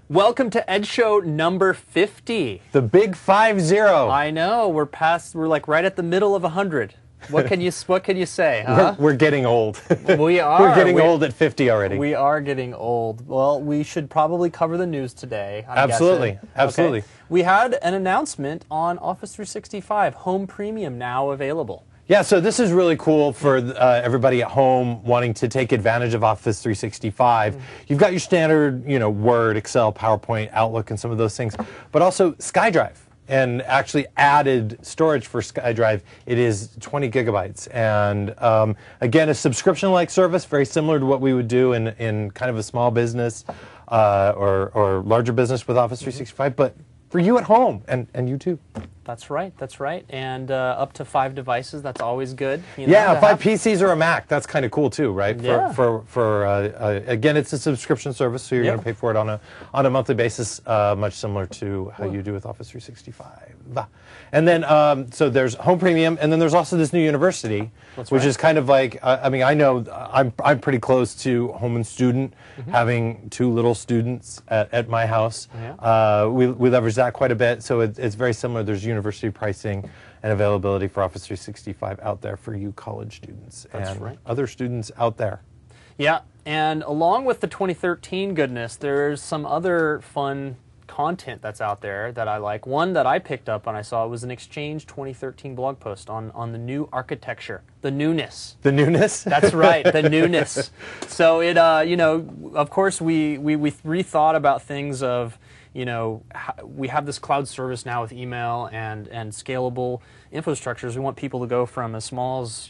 Welcome to Ed Show number 50. The big 50. I know, we're like right at the middle of 100. What can you say, huh? We're getting old. We are. We're getting old at 50 already. We are getting old. Well, we should probably cover the news today. Absolutely. Okay. We had an announcement on Office 365, Home Premium now available. Yeah, so this is really cool for everybody at home wanting to take advantage of Office 365. Mm-hmm. You've got your standard, Word, Excel, PowerPoint, Outlook, and some of those things, but also SkyDrive. And actually added storage for SkyDrive, it is 20 gigabytes. And again, a subscription-like service, very similar to what we would do in kind of a small business or larger business with Office 365, but for you at home and you too. That's right. And up to 5 devices, that's always good. Yeah, 5 PCs or a Mac, that's kind of cool too, right? Yeah. Again, it's a subscription service, so you're going to pay for it on a monthly basis, much similar to how you do with Office 365. And then, so there's Home Premium, and then there's also this new University, which is kind of like, I know I'm pretty close to Home and Student, having 2 little students at my house. Yeah. We leverage that quite a bit, so it's very similar. There's University pricing and availability for Office 365 out there for you college students and other students out there. Yeah, and along with the 2013 goodness, there's some other fun content that's out there that I like. One that I picked up when I saw it was an Exchange 2013 blog post on the new architecture, the newness. The newness? That's right, the newness. So it, of course we rethought about things of, we have this cloud service now with email and scalable infrastructures. We want people to go from as small as,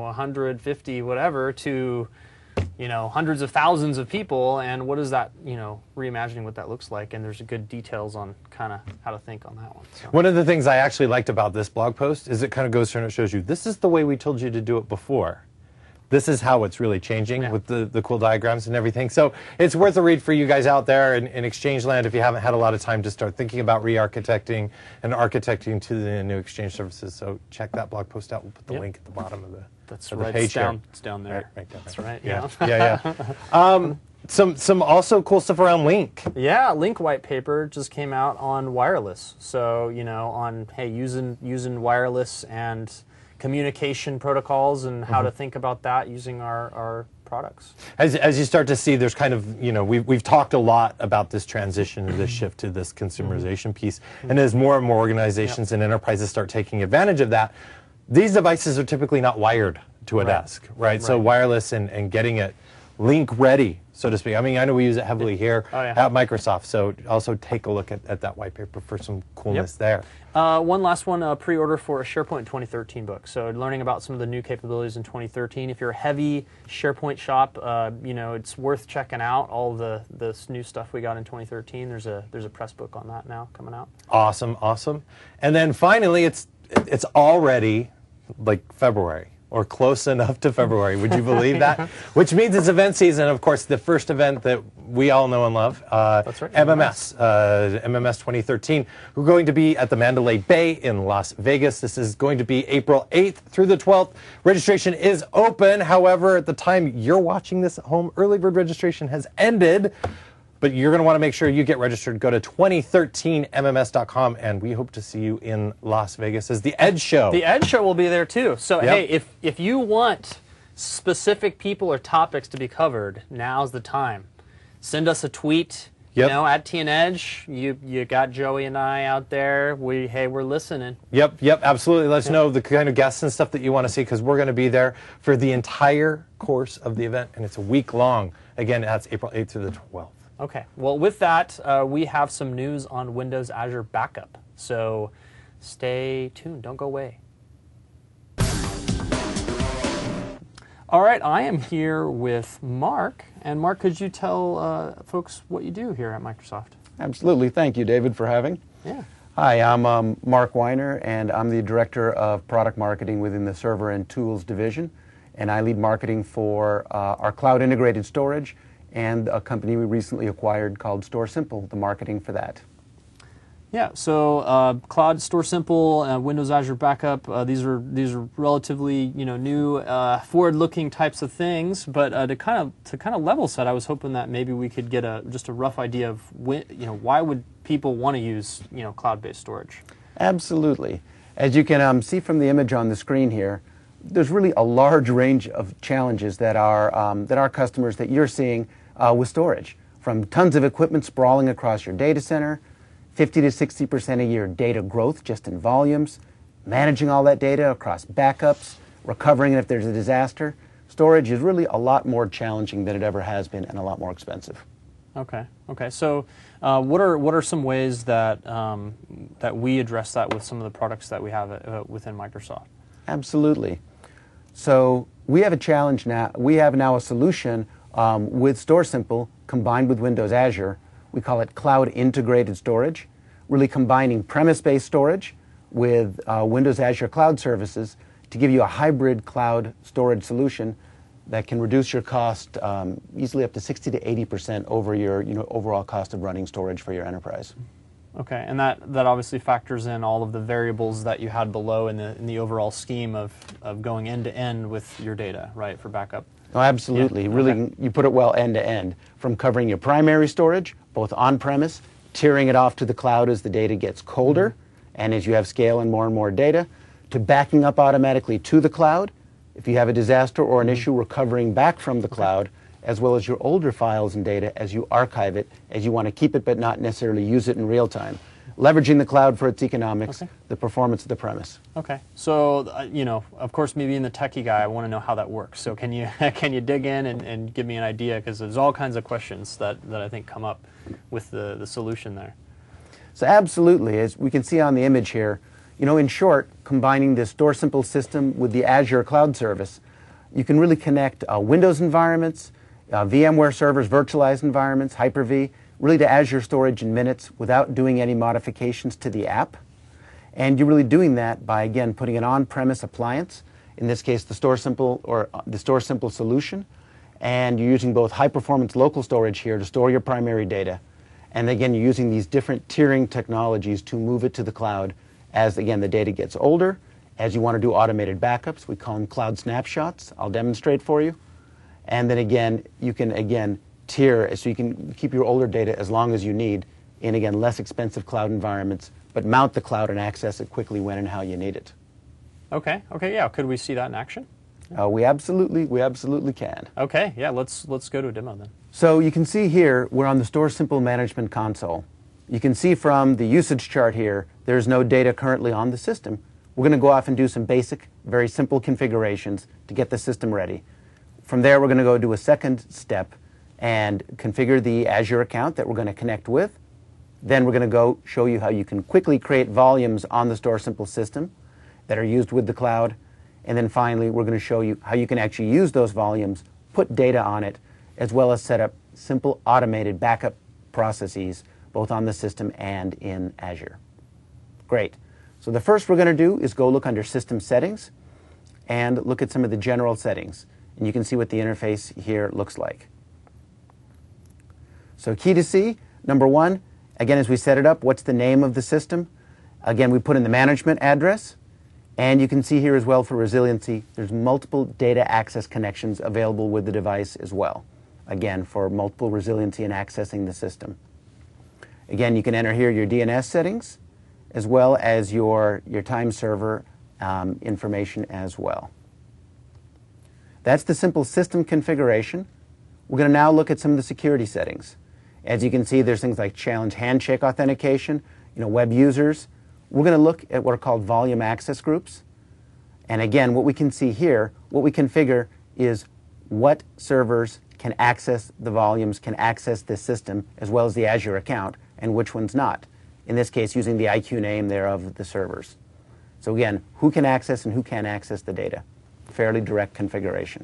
150, whatever, to, hundreds of thousands of people. And what is that, reimagining what that looks like. And there's good details on kind of how to think on that one. So. One of the things I actually liked about this blog post is it kind of goes through and it shows you, this is the way we told you to do it before. This is how it's really changing with the cool diagrams and everything. So it's worth a read for you guys out there in Exchange land if you haven't had a lot of time to start thinking about re-architecting and architecting to the new Exchange services. So check that blog post out. We'll put the link at the bottom of the, page here. It's down there. Right down there. That's right. Yeah. Some also cool stuff around Lync. Yeah, Lync white paper just came out on wireless. So, on, hey, using wireless and communication protocols and how to think about that using our products. As you start to see, there's kind of, we've talked a lot about this transition, this shift to this consumerization piece. And as more and more organizations and enterprises start taking advantage of that, these devices are typically not wired to a desk, right? So wireless and getting it Lync ready, so to speak. I know we use it heavily here at Microsoft, so also take a look at that white paper for some coolness there. One last one, pre-order for a SharePoint 2013 book. So learning about some of the new capabilities in 2013. If you're a heavy SharePoint shop, it's worth checking out all this new stuff we got in 2013. There's a press book on that now coming out. Awesome. And then finally, it's already like February. Or close enough to February. Would you believe that? Which means it's event season. Of course, the first event that we all know and love, That's right, MMS 2013. We're going to be at the Mandalay Bay in Las Vegas. This is going to be April 8th through the 12th. Registration is open. However, at the time you're watching this at home, early bird registration has ended. But you're going to want to make sure you get registered. Go to 2013mms.com, and we hope to see you in Las Vegas as the Ed Show. The Ed Show will be there, too. So, hey, if you want specific people or topics to be covered, now's the time. Send us a tweet, at TNEdge. You got Joey and I out there. We're listening. Yep, absolutely. Let us know the kind of guests and stuff that you want to see, because we're going to be there for the entire course of the event, and it's a week long. Again, that's April 8th through the 12th. Okay, well, with that, we have some news on Windows Azure Backup. So stay tuned. Don't go away. All right, I am here with Mark. And Mark, could you tell folks what you do here at Microsoft? Absolutely. Thank you, David, for having. Yeah. Hi, I'm Mark Weiner, and I'm the Director of Product Marketing within the Server and Tools Division. And I lead marketing for our cloud integrated storage and a company we recently acquired called StoreSimple, the marketing for that. Yeah, so Cloud Store Simple, Windows Azure Backup, these are relatively new, forward-looking types of things. But to kind of level set, I was hoping that maybe we could get just a rough idea of why would people want to use cloud-based storage. Absolutely. As you can see from the image on the screen here, there's really a large range of challenges that our customers that you're seeing with storage, from tons of equipment sprawling across your data center, 50 to 60% a year data growth just in volumes, managing all that data across backups, recovering it if there's a disaster. Storage is really a lot more challenging than it ever has been and a lot more expensive. Okay. So, what are some ways that that we address that with some of the products that we have within Microsoft? Absolutely. So we have a challenge now. We have now a solution with StorSimple combined with Windows Azure. We call it Cloud Integrated Storage, really combining premise-based storage with Windows Azure Cloud Services to give you a hybrid cloud storage solution that can reduce your cost easily up to 60 to 80% over your overall cost of running storage for your enterprise. Okay, and that obviously factors in all of the variables that you had below in the overall scheme of going end to end with your data, right, for backup. Oh, absolutely. Yeah. Really, okay. You put it well end to end, from covering your primary storage, both on-premise, tearing it off to the cloud as the data gets colder, and as you have scale and more data, to backing up automatically to the cloud, if you have a disaster or an issue, recovering back from the cloud, as well as your older files and data as you archive it, as you want to keep it but not necessarily use it in real time. Leveraging the cloud for its economics, the performance of the premise. Okay, so of course, me being the techie guy, I want to know how that works. So can you dig in and give me an idea, because there's all kinds of questions that I think come up with the solution there. So absolutely, as we can see on the image here, in short, combining this StorSimple system with the Azure Cloud Service, you can really connect Windows environments, VMware servers, virtualized environments, Hyper-V, really to Azure storage in minutes without doing any modifications to the app. And you're really doing that by, again, putting an on-premise appliance, in this case the StorSimple or the StorSimple solution, and you're using both high-performance local storage here to store your primary data. And again, you're using these different tiering technologies to move it to the cloud as, again, the data gets older, as you want to do automated backups. We call them cloud snapshots. I'll demonstrate for you. And then again, you can tier so you can keep your older data as long as you need in, again, less expensive cloud environments, but mount the cloud and access it quickly when and how you need it. Okay, yeah. Could we see that in action? We absolutely can. Okay, yeah. Let's go to a demo then. So you can see here we're on the StorSimple Management Console. You can see from the usage chart here there's no data currently on the system. We're going to go off and do some basic, very simple configurations to get the system ready. From there, we're going to go do a second step and configure the Azure account that we're going to connect with. Then we're going to go show you how you can quickly create volumes on the StorSimple system that are used with the cloud. And then finally, we're going to show you how you can actually use those volumes, put data on it, as well as set up simple automated backup processes both on the system and in Azure. Great. So the first we're going to do is go look under System Settings and look at some of the general settings. And you can see what the interface here looks like. So key to see, number one, again, as we set it up, what's the name of the system? Again, we put in the management address. And you can see here as well for resiliency, there's multiple data access connections available with the device as well. Again, for multiple resiliency in accessing the system. Again, you can enter here your DNS settings, as well as your time server information as well. That's the simple system configuration. We're going to now look at some of the security settings. As you can see, there's things like challenge handshake authentication, web users. We're going to look at what are called volume access groups. And again, what we can see here, what we configure is what servers can access the volumes, can access this system, as well as the Azure account, and which ones not. In this case, using the IQ name there of the servers. So again, who can access and who can't access the data. Fairly direct configuration.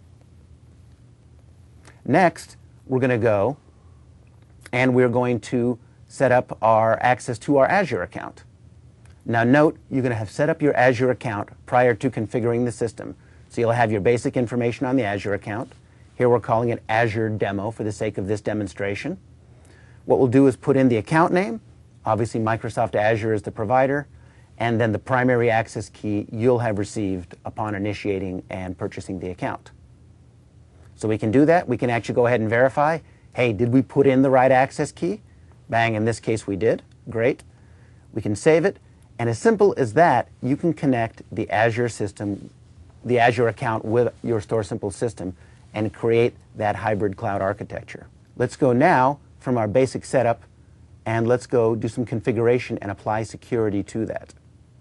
Next, we're going to go and we're going to set up our access to our Azure account. Now note, you're going to have set up your Azure account prior to configuring the system. So you'll have your basic information on the Azure account. Here we're calling it Azure Demo for the sake of this demonstration. What we'll do is put in the account name Obviously, Microsoft Azure is the provider, and then the primary access key you'll have received upon initiating and purchasing the account. So we can do that. We can actually go ahead and verify, hey, did we put in the right access key? Bang, in this case we did. Great. We can save it, and as simple as that, you can connect the Azure system, the Azure account with your StorSimple system and create that hybrid cloud architecture. Let's go now from our basic setup and let's go do some configuration and apply security to that.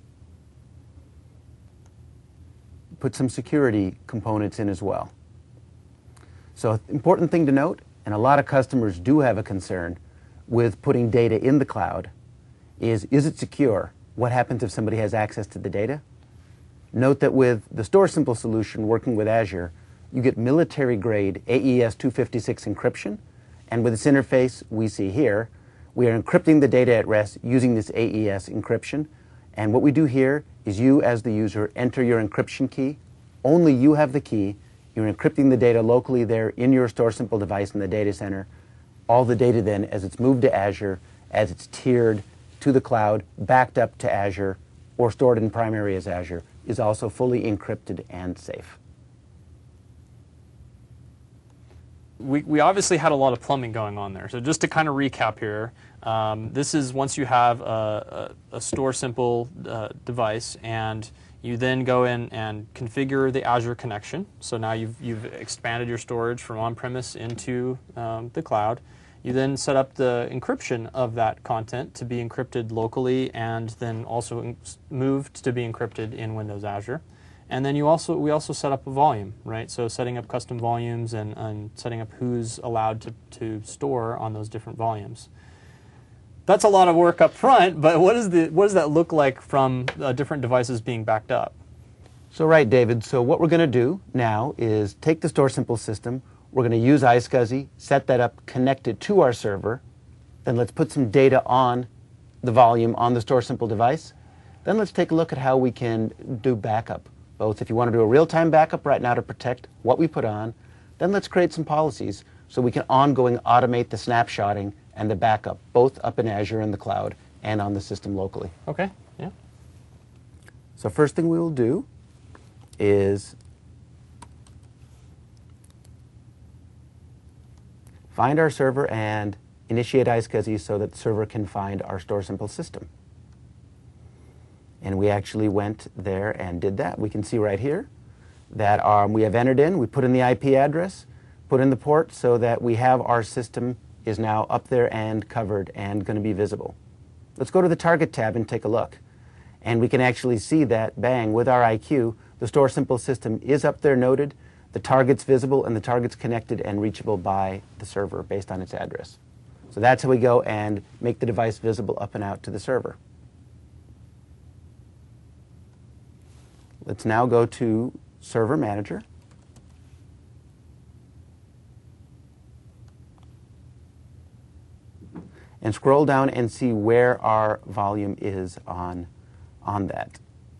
Put some security components in as well. So important thing to note, and a lot of customers do have a concern with putting data in the cloud, is it secure? What happens if somebody has access to the data? Note that with the StorSimple solution working with Azure, you get military-grade AES 256 encryption, and with this interface we see here, we are encrypting the data at rest using this AES encryption, and what we do here is you, as the user, enter your encryption key. Only you have the key. You're encrypting the data locally there in your StorSimple device in the data center. All the data then, as it's moved to Azure, as it's tiered to the cloud, backed up to Azure, or stored in primary as Azure, is also fully encrypted and safe. We obviously had a lot of plumbing going on there. So just to kind of recap here, this is once you have a StorSimple device, and you then go in and configure the Azure connection. So now you've expanded your storage from on-premise into the cloud. You then set up the encryption of that content to be encrypted locally and then also moved to be encrypted in Windows Azure. And then we also set up a volume, right? So setting up custom volumes and setting up who's allowed to store on those different volumes. That's a lot of work up front, but what does that look like from different devices being backed up? So right, David, so what we're going to do now is take the StorSimple system. We're going to use iSCSI, set that up, connect it to our server. Then let's put some data on the volume on the StorSimple device. Then let's take a look at how we can do backup. Both if you want to do a real-time backup right now to protect what we put on, then let's create some policies so we can ongoing automate the snapshotting and the backup, both up in Azure in the cloud and on the system locally. Okay, yeah. So first thing we will do is find our server and initiate iSCSI so that the server can find our StorSimple system. And we actually went there and did that. We can see right here that we have entered in, we put in the IP address, put in the port so that we have our system is now up there and covered and going to be visible. Let's go to the Target tab and take a look. And we can actually see that, bang, with our IQ, the StorSimple system is up there noted, the target's visible, and the target's connected and reachable by the server based on its address. So that's how we go and make the device visible up and out to the server. Let's now go to Server Manager. And scroll down and see where our volume is on that.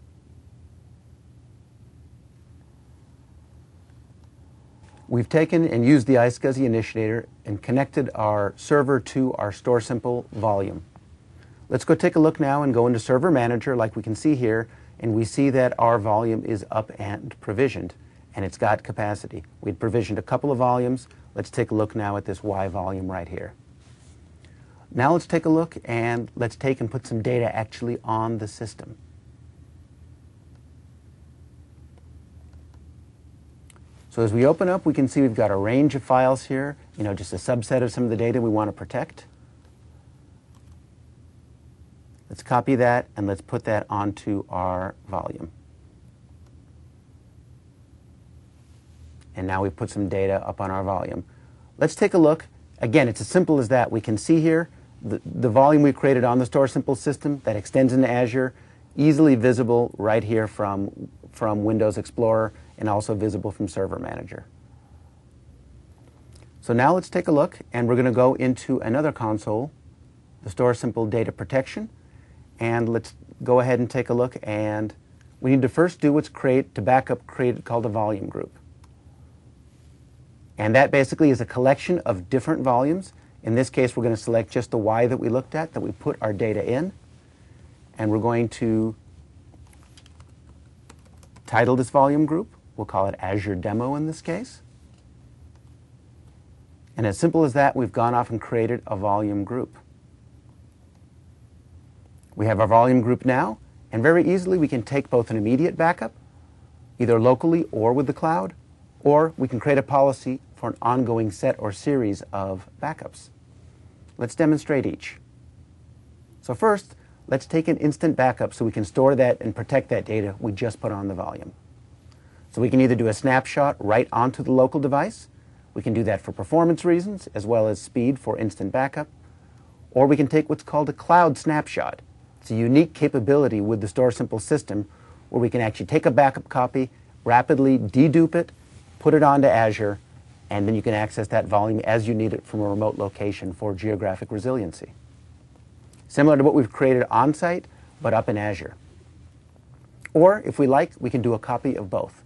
We've taken and used the iSCSI initiator and connected our server to our StorSimple volume. Let's go take a look now and go into Server Manager like we can see here, and we see that our volume is up and provisioned, and it's got capacity. We'd provisioned a couple of volumes. Let's take a look now at this Y volume right here. Now let's take a look and let's take and put some data actually on the system. So as we open up, we can see we've got a range of files here, just a subset of some of the data we want to protect. Let's copy that and let's put that onto our volume. And now we've put some data up on our volume. Let's take a look. Again, it's as simple as that. We can see here the volume we created on the StorSimple system that extends into Azure, easily visible right here from Windows Explorer and also visible from Server Manager. So now let's take a look, and we're going to go into another console, the StorSimple Data Protection, and let's go ahead and take a look, and we need to first do what's create called a volume group. And that basically is a collection of different volumes. In this case, we're going to select just the Y that we looked at, that we put our data in. And we're going to title this volume group. We'll call it Azure Demo in this case. And as simple as that, we've gone off and created a volume group. We have our volume group now, and very easily we can take both an immediate backup, either locally or with the cloud, or we can create a policy for an ongoing set or series of backups. Let's demonstrate each. So first, let's take an instant backup so we can store that and protect that data we just put on the volume. So we can either do a snapshot right onto the local device. We can do that for performance reasons as well as speed for instant backup. Or we can take what's called a cloud snapshot. It's a unique capability with the StorSimple system where we can actually take a backup copy, rapidly dedupe it, put it onto Azure, and then you can access that volume as you need it from a remote location for geographic resiliency. Similar to what we've created on-site, but up in Azure. Or, if we like, we can do a copy of both.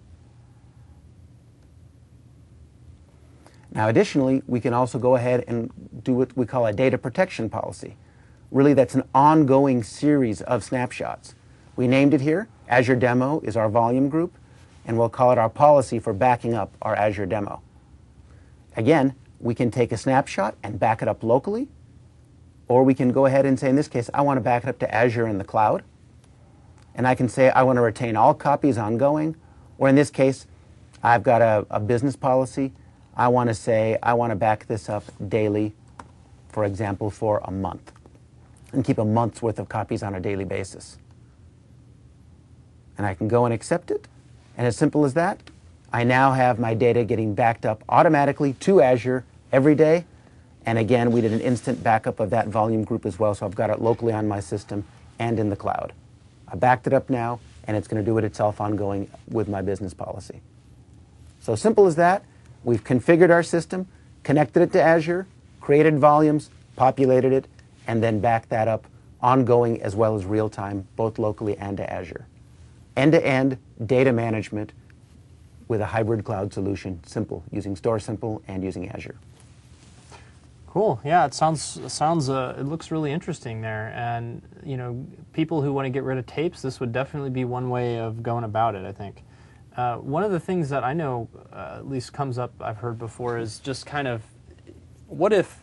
Now, additionally, we can also go ahead and do what we call a data protection policy. Really, that's an ongoing series of snapshots. We named it here. Azure Demo is our volume group, and we'll call it our policy for backing up our Azure Demo. Again, we can take a snapshot and back it up locally, or we can go ahead and say, in this case, I want to back it up to Azure in the cloud. And I can say I want to retain all copies ongoing, or in this case, I've got a business policy. I want to say I want to back this up daily, for example, for a month, and keep a month's worth of copies on a daily basis. And I can go and accept it. And as simple as that, I now have my data getting backed up automatically to Azure every day. And again, we did an instant backup of that volume group as well, so I've got it locally on my system and in the cloud. I backed it up now, and it's going to do it itself ongoing with my business policy. So simple as that. We've configured our system, connected it to Azure, created volumes, populated it, and then backed that up ongoing as well as real time, both locally and to Azure. End-to-end data management with a hybrid cloud solution, simple, using StorSimple and using Azure. Cool. Yeah, it looks really interesting there. And, you know, people who want to get rid of tapes, this would definitely be one way of going about it, I think. One of the things that I know at least comes up, I've heard before, is just kind of, what if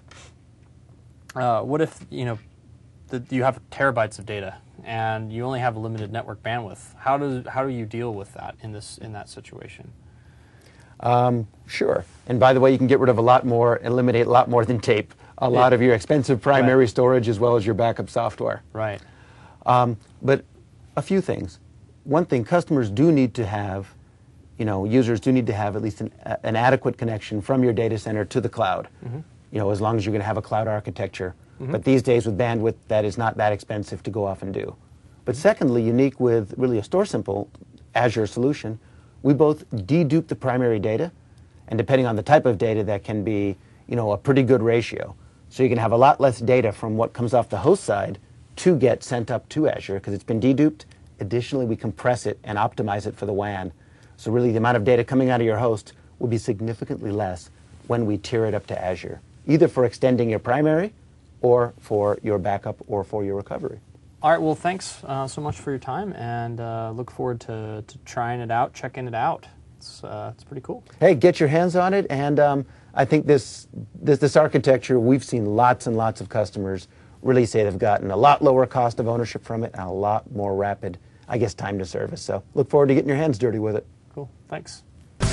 you know, you have terabytes of data and you only have a limited network bandwidth? How do you deal with that in that situation? Sure. And by the way, you can get rid of a lot more, eliminate a lot more than tape. A lot of your expensive primary storage as well as your backup software. Right. But a few things. One thing, customers do need to have, you know, users do need to have at least an adequate connection from your data center to the cloud. Mm-hmm. You know, as long as you're going to have a cloud architecture. Mm-hmm. But these days with bandwidth, that is not that expensive to go off and do. But secondly, unique with really a StorSimple Azure solution, we both dedupe the primary data, and depending on the type of data, that can be, you know, a pretty good ratio. So you can have a lot less data from what comes off the host side to get sent up to Azure because it's been deduped. Additionally, we compress it and optimize it for the WAN. So really the amount of data coming out of your host will be significantly less when we tier it up to Azure, either for extending your primary or for your backup or for your recovery. All right, well, thanks so much for your time, and look forward to trying it out, checking it out. It's pretty cool. Hey, get your hands on it, and I think this architecture, we've seen lots and lots of customers really say they've gotten a lot lower cost of ownership from it and a lot more rapid, I guess, time to service. So look forward to getting your hands dirty with it. Cool, thanks.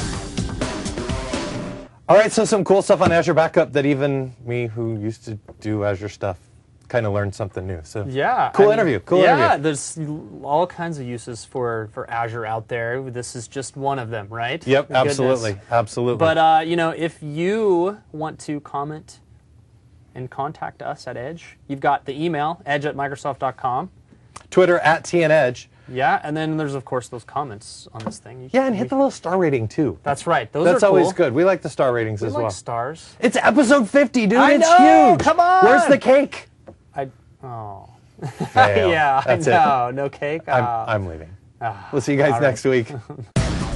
All right, so some cool stuff on Azure Backup that even me, who used to do Azure stuff, kind of learned something new. So yeah, cool interview. Yeah, there's all kinds of uses for Azure out there. This is just one of them, right? Yep, absolutely, absolutely. But you know, if you want to comment and contact us at Edge, you've got the email edge@microsoft.com, Twitter @TNEdge. Yeah, and then there's of course those comments on this thing. Yeah, and hit the little star rating too. That's right. That's always good. We like the star ratings as well. We like stars. It's episode 50, dude. I it's know, huge. Come on. Where's the cake? Fail. Yeah, That's I know. it. No cake. I'm leaving. We'll see you guys next week.